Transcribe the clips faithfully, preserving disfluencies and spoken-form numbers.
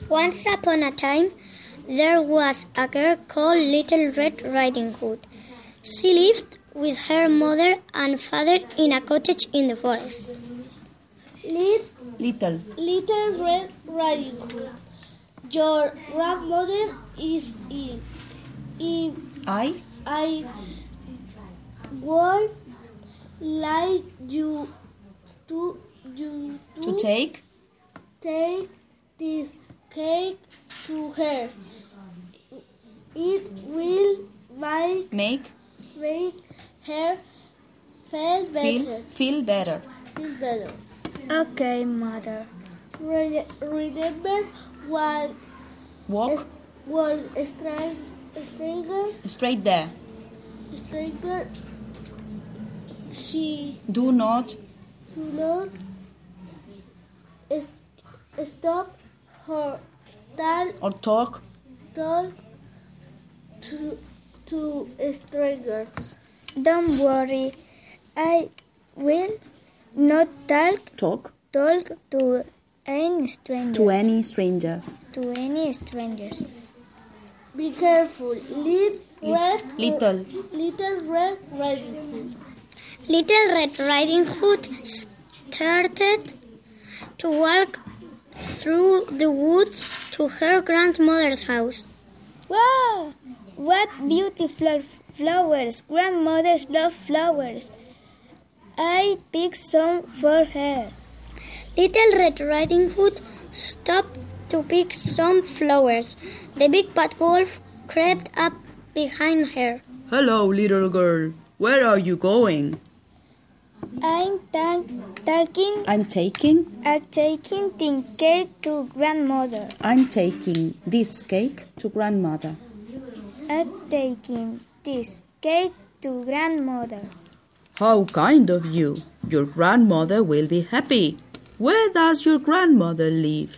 Once upon a time, there was a girl called Little Red Riding Hood. She lived with her mother and father in a cottage in the forest. Little, Little. Little Red Riding Hood, your grandmother is ill. If I I would like you to you to, to take take this cake to her. It will make make make her feel better. feel feel better. Feel better. Okay, mother. Re- remember what Walk was a string, a stringer, straight there. stringer. She Do not should not is- stop her tal or talk talk to to strangers. Don't worry. I will not talk talk talk to any stranger. to any strangers. to any strangers. Be careful, little red, Little little red riding hood. Little Red Riding Hood started to walk through the woods to her grandmother's house. Wow! What beautiful flowers! Grandmothers love flowers. I picked some for her. Little Red Riding Hood stopped to pick some flowers. The big bad wolf crept up behind her. Hello, little girl. Where are you going? I'm ta- talking, I'm taking I'm taking the cake to grandmother. I'm taking this cake to grandmother. I'm taking this cake to grandmother. How kind of you. Your grandmother will be happy. Where does your grandmother live?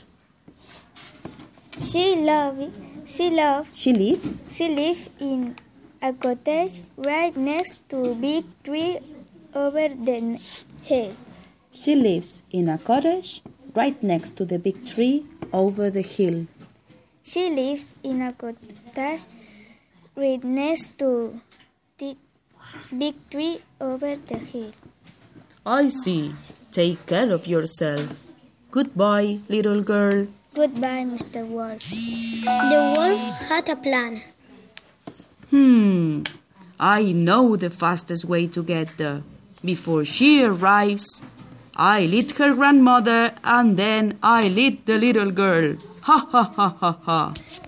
She love, she love, She lives she lives in a cottage right next to a big tree over the hill. She lives in a cottage right next to the big tree over the hill. She lives in a cottage right next to the big tree over the hill. I see. Take care of yourself. Goodbye, little girl. Goodbye, Mister Wolf. The wolf had a plan. Hmm, I know the fastest way to get there. Before she arrives, I lead her grandmother and then I lead the little girl. Ha ha ha ha ha.